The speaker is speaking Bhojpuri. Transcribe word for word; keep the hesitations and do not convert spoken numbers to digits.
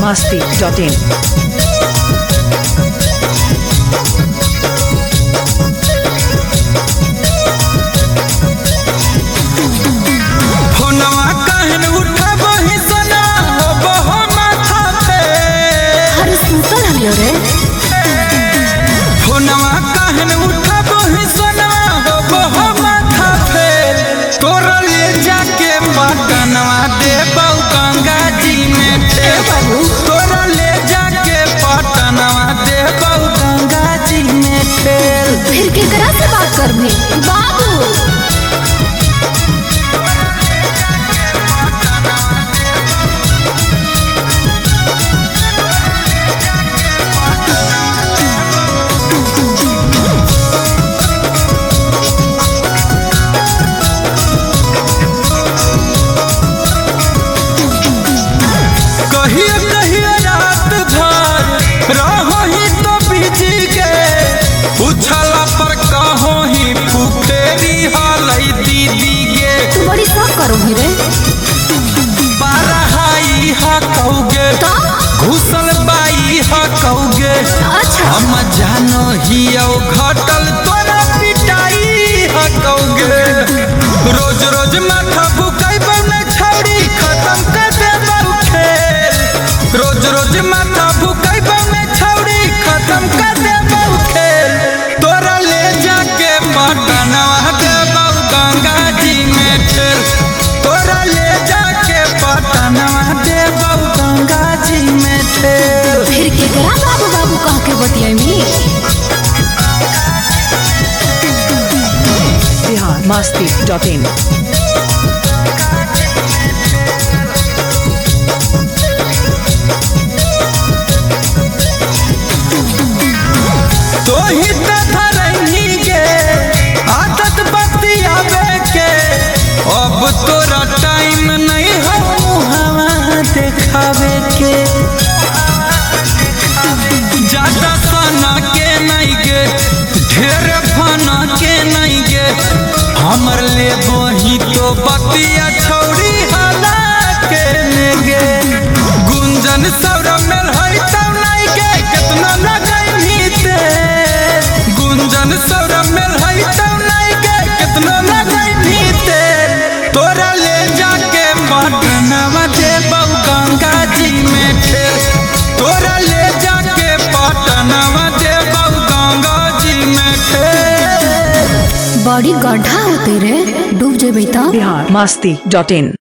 masti dot in. फोनवा कहन उठाबो ही सना होबो हो माथा पे। अरे सुतल हलियो रे। फोनवा कहन उठाबो ही सना होबो हो माथा पे। तोरा ले जाके पटनवा देबौ गंगा जी में ते बाबू। तोरा ले जाके पटनवा देबौ गंगा जी में ते। फिर केकरा से बात करबी बाबू? कहिए कहिए रात भर रहो ही तो बिजी के। उछला पर कहो ही फुफेरी हालई दीदी गे। तू बड़ी शौक करो ही रे। बारहाई हा कौगे घुसल बाई हा कौगे। अच्छा हम जानो ही घटल तोरा पिटाई हा कौगे। रोज रोज माथा बुकाई बने छौड़ी खत्म कर देबौ खेल। रोज रोज माथा बुकाई बने छौड़ी खत्म कर देबौ खेल। तोरा ले जाके पटनवा देबौ गंगा जी में खेल। तोरा ले जाके पटनवा देबौ गंगा जी में खेल। फिर केकरा बाबू बाबू कह के बतियाई? Bihar masti dot in. तो ही धरही के आदत बतियावे के। अब तोरा टाइम नहीं हो मुहावा देखावे के। ज्यादा सना के नहीं गे ढेर फना के नहीं गे। हमर ले वही तो बतिया छौड़ी हाला के नेगे। गुंजन सौरभ में हई तब नहीं गे कितना लगई ते। गुंजन सौरभ में हई तब नहीं गे कितना लगई ते। तोरा ले जाके पटनवा देबौ गंगा जी में खेल। तोरा ले जाके पटनवा देबौ गंगा जी में खेल। बड़ी गड्ढा होते रे, डूब जेबे त। Bihar masti dot in.